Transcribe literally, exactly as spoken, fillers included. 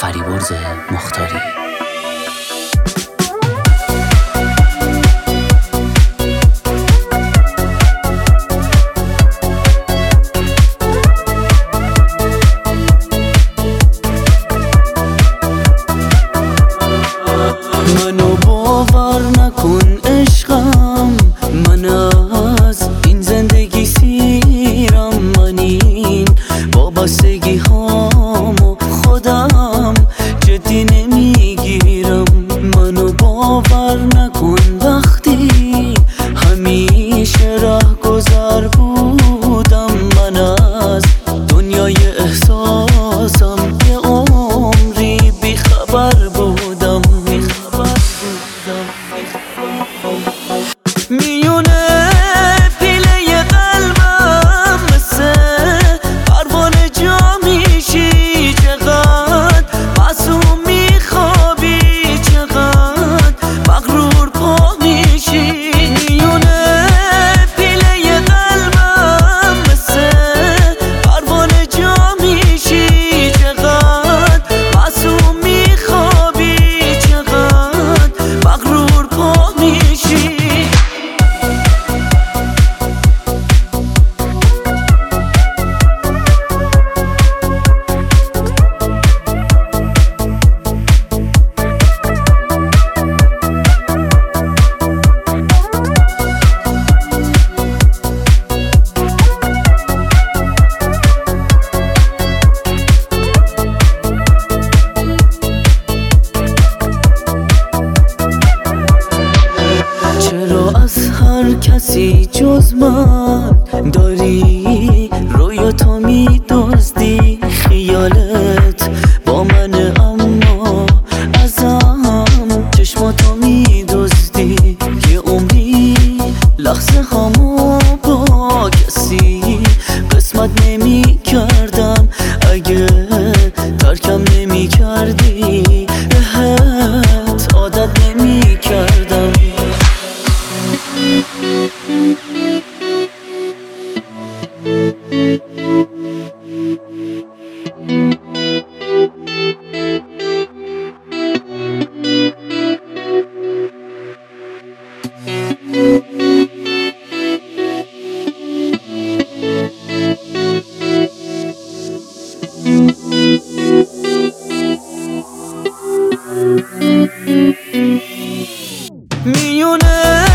فریبرز مختاری. منو باور نکن عشقم، من از این زندگی سیرم، من این وابستگی هامو خودم جدی نمیگیرم. منو باور نکن وقتی همیشه راه گذر بودم، من از دنیای احساسم یه عمری بیخبر بودم. میونه پیله قلبم مثل پروانه جا میشی، چقدر معصوم میخوابی، چقدر مغرور پا میشی. میونه پیله قلبم مثل پروانه جا میشی، چقدر معصوم میخوابی، چقدر مغرور پا میشی. چرا از هر کسی جز من داری رویاتو میدزدی؟ خیالت با منه اما ازم چشماتو میدزدی. یه عمری لحظه هامو با کسی قسمت نمی کردم، اگه ترکم نمی کردی بهت عادت نمی کردم. میونه